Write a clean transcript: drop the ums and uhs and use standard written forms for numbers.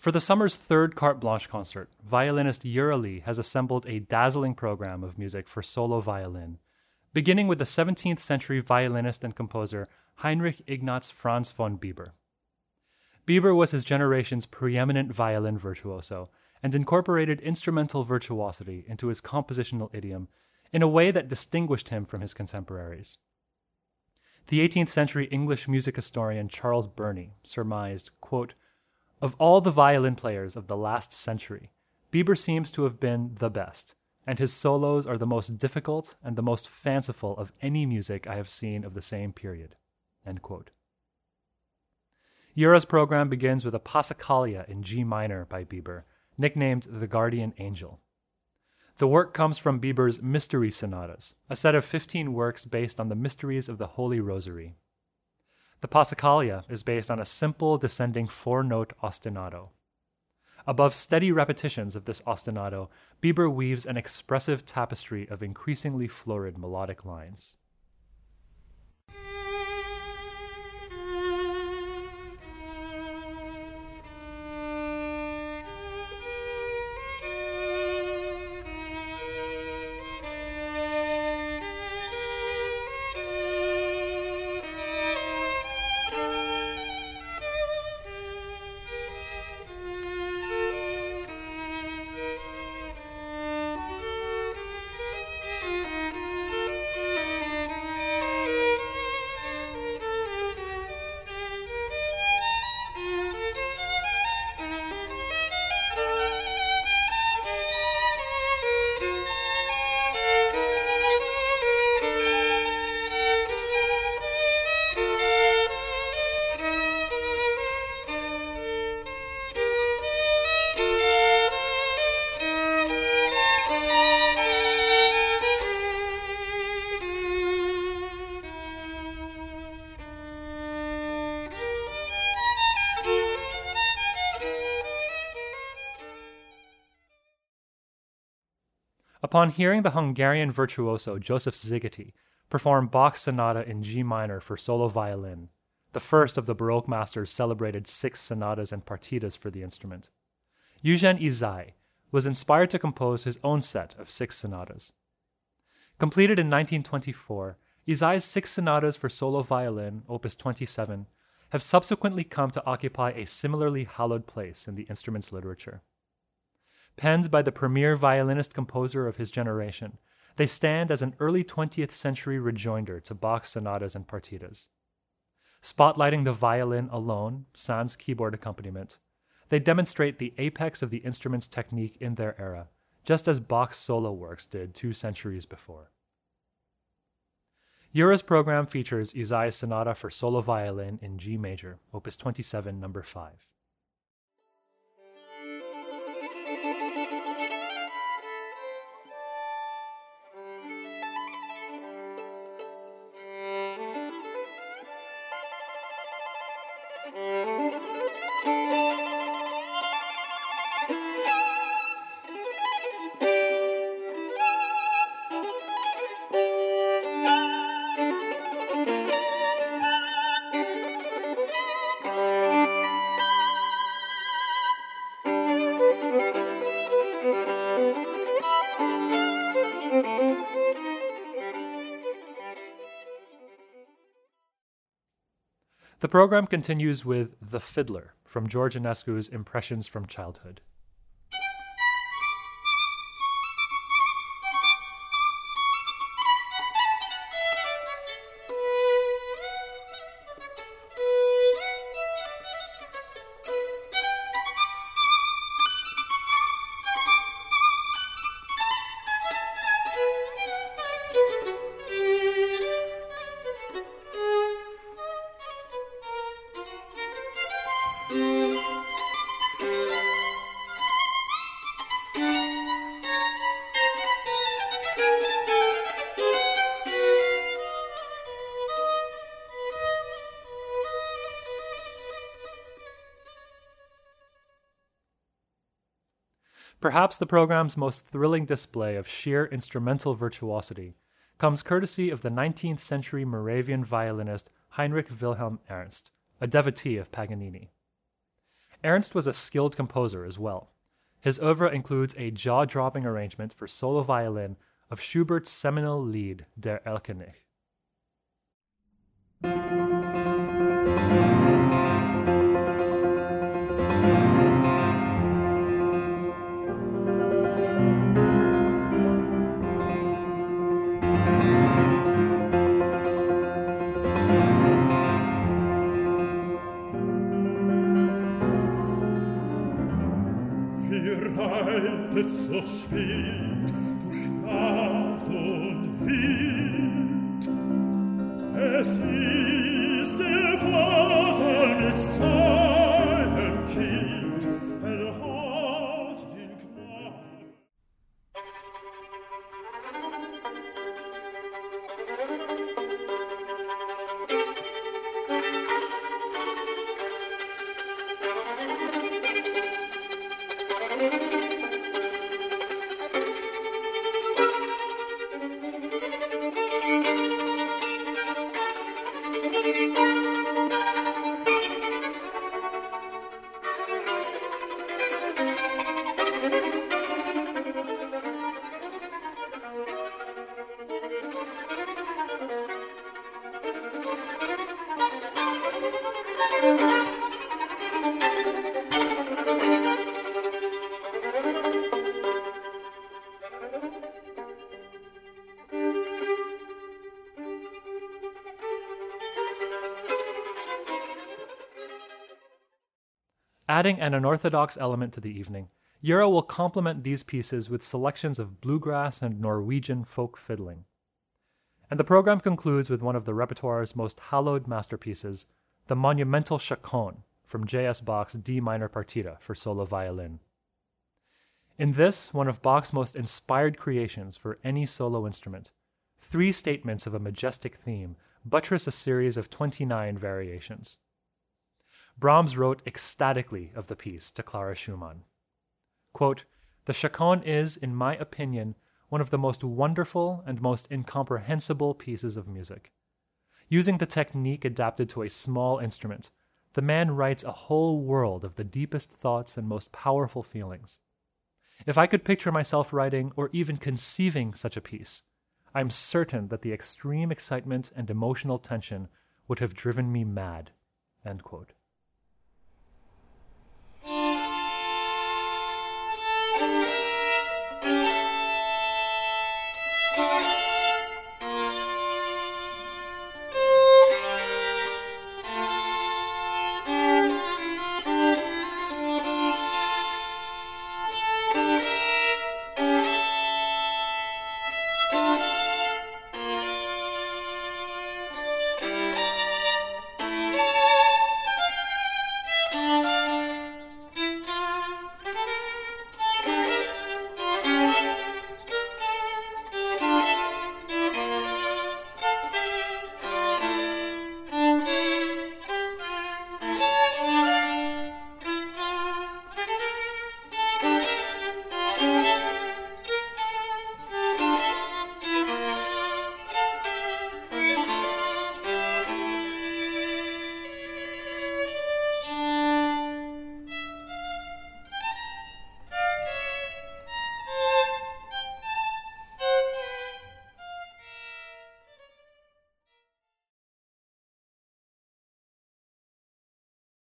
For the summer's third Carte Blanche concert, violinist Lee has assembled a dazzling program of music for solo violin, beginning with the 17th century violinist and composer Heinrich Ignaz Franz von Bieber. Bieber was his generation's preeminent violin virtuoso and incorporated instrumental virtuosity into his compositional idiom in a way that distinguished him from his contemporaries. The 18th century English music historian Charles Burney surmised, quote, "Of all the violin players of the last century, Bieber seems to have been the best, and his solos are the most difficult and the most fanciful of any music I have seen of the same period." End quote. Jura's program begins with a Passacaglia in G minor by Bieber, nicknamed the Guardian Angel. The work comes from Bieber's Mystery Sonatas, a set of 15 works based on the mysteries of the Holy Rosary. The Passacaglia is based on a simple descending 4-note ostinato. Above steady repetitions of this ostinato, Bieber weaves an expressive tapestry of increasingly florid melodic lines. Upon hearing the Hungarian virtuoso Joseph Szigeti perform Bach's sonata in G minor for solo violin, the first of the Baroque masters celebrated 6 sonatas and partitas for the instrument, Eugen Isai was inspired to compose his own set of 6 sonatas. Completed in 1924, Isai's 6 sonatas for solo violin, opus 27, have subsequently come to occupy a similarly hallowed place in the instrument's literature. Penned by the premier violinist-composer of his generation, they stand as an early 20th century rejoinder to Bach's sonatas and partitas. Spotlighting the violin alone, sans keyboard accompaniment, they demonstrate the apex of the instrument's technique in their era, just as Bach's solo works did 2 centuries before. Jura's program features Isai's sonata for solo violin in G major, opus 27, number 5. The program continues with The Fiddler from George Enescu's Impressions from Childhood. Perhaps the program's most thrilling display of sheer instrumental virtuosity comes courtesy of the 19th century Moravian violinist Heinrich Wilhelm Ernst, a devotee of Paganini. Ernst was a skilled composer as well. His oeuvre includes a jaw-dropping arrangement for solo violin of Schubert's seminal Lied, Der Erlkönig. So spielt durch Nacht und Wind. Es ist der Vater mit seinem Kind, hat den Knaben. Adding an unorthodox element to the evening, Jura will complement these pieces with selections of bluegrass and Norwegian folk fiddling. And the program concludes with one of the repertoire's most hallowed masterpieces, the monumental Chaconne from J.S. Bach's D minor partita for solo violin. In this, one of Bach's most inspired creations for any solo instrument, 3 statements of a majestic theme buttress a series of 29 variations. Brahms wrote ecstatically of the piece to Clara Schumann. Quote, "The Chaconne is, in my opinion, one of the most wonderful and most incomprehensible pieces of music. Using the technique adapted to a small instrument, the man writes a whole world of the deepest thoughts and most powerful feelings. If I could picture myself writing or even conceiving such a piece, I am certain that the extreme excitement and emotional tension would have driven me mad." End quote.